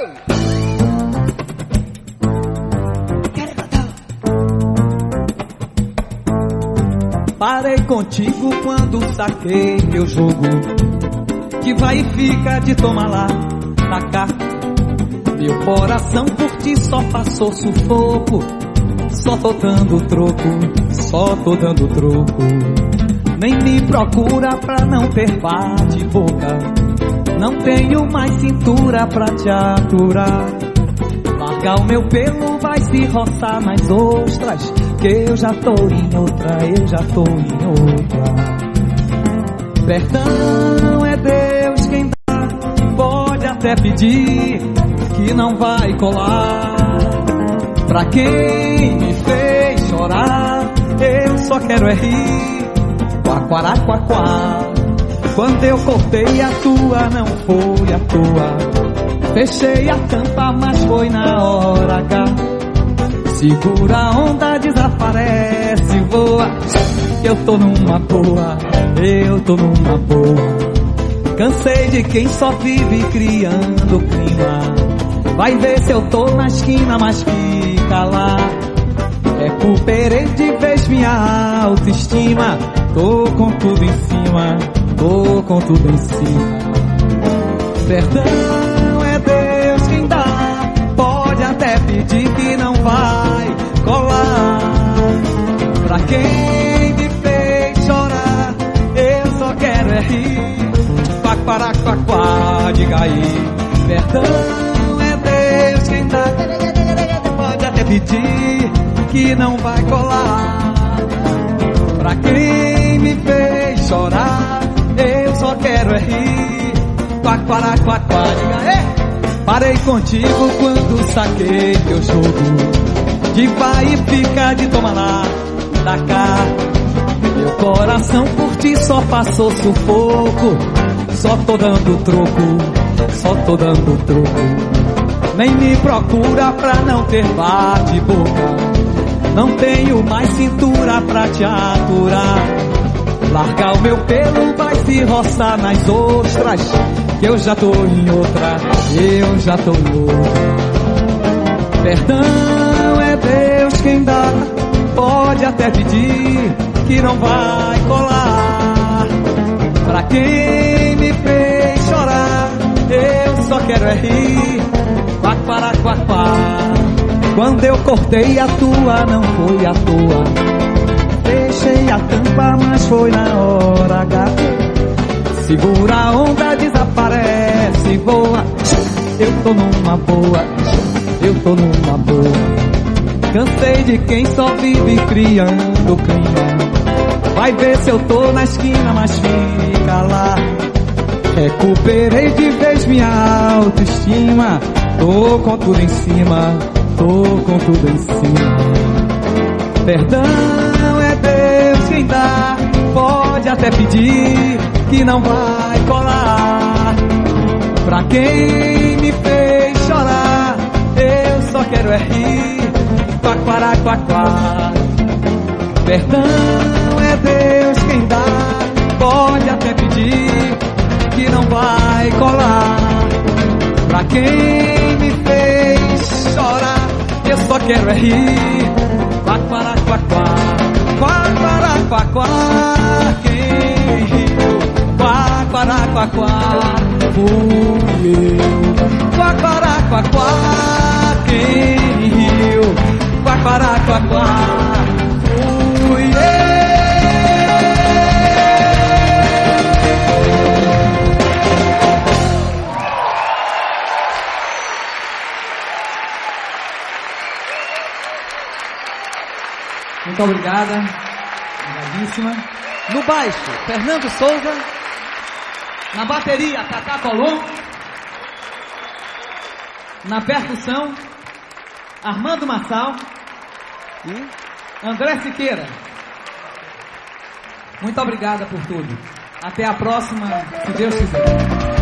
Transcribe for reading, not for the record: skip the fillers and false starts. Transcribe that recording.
Parei contigo quando saquei teu jogo, que vai e fica de toma lá, na cá. Meu coração por ti só passou sufoco, só tô dando troco, só tô dando troco. Nem me procura pra não ter bate-boca, não tenho mais cintura pra te aturar. Largar o meu pelo vai se roçar nas ostras, que eu já tô em outra, eu já tô em outra. Perdão é Deus quem dá, pode até pedir, que não vai colar. Pra quem me fez chorar, eu só quero é rir. Quaquará, quaquá. Quando eu cortei a tua, não foi à toa. Fechei a tampa, mas foi na hora H. Segura a onda, desaparece, voa. Eu tô numa boa, eu tô numa boa. Cansei de quem só vive criando clima. Vai ver se eu tô na esquina, mas fica lá. Recuperei de vez minha autoestima. Tô com tudo em cima, tô com tudo em cima. Perdão é Deus quem dá, pode até pedir que não vai colar. Pra quem me fez chorar, eu só quero é rir. Quaquará, quaquá, diga aí. Perdão é Deus quem dá, pode até pedir que não vai colar. Pra quem me fez chorar, eu só quero é rir. Quaquará, quaquá, diga ei. Parei contigo quando saquei teu jogo, de vai e fica, de toma lá, da cá. Meu coração por ti só passou sufoco, só tô dando troco, só tô dando troco. Nem me procura pra não ter bate-boca, não tenho mais cintura pra te aturar. Largar o meu pelo vai se roçar nas ostras, que eu já tô em outra, eu já tô em outra. Perdão é Deus quem dá, pode até pedir que não vai colar. Pra quem me fez chorar, eu só quero é rir. Quaquará, quaquá. Quando eu cortei a tua, não foi à toa. Fechei a tampa, mas foi na hora H. Segura a onda, desaparece, voa. Eu tô numa boa, eu tô numa boa. Cansei de quem só vive criando clima. Vai ver se eu tô na esquina, mas fica lá. Recuperei de vez minha autoestima. Tô com tudo em cima, tô com tudo em cima. Perdão é Deus quem dá, pode até pedir que não vai colar. Pra quem me fez chorar, eu só quero é rir. Quaquará, quaquá. Perdão é Deus quem dá, pode até pedir que não vai colar. Pra quem me fez chorar, eu só quero é rir. Quaquará, quaquá. Quaquará, quaquá. Quem riu? Quaquará, quaquá. Fui eu. Quaquará, quaquá. Quem riu? Quaquará, quaquá. Fui eu. Muito obrigada, obrigadíssima. No baixo, Fernando Souza. Na bateria, Cacá Colom. Na percussão, Armando Massal e André Siqueira. Muito obrigada por tudo. Até a próxima, se Deus quiser.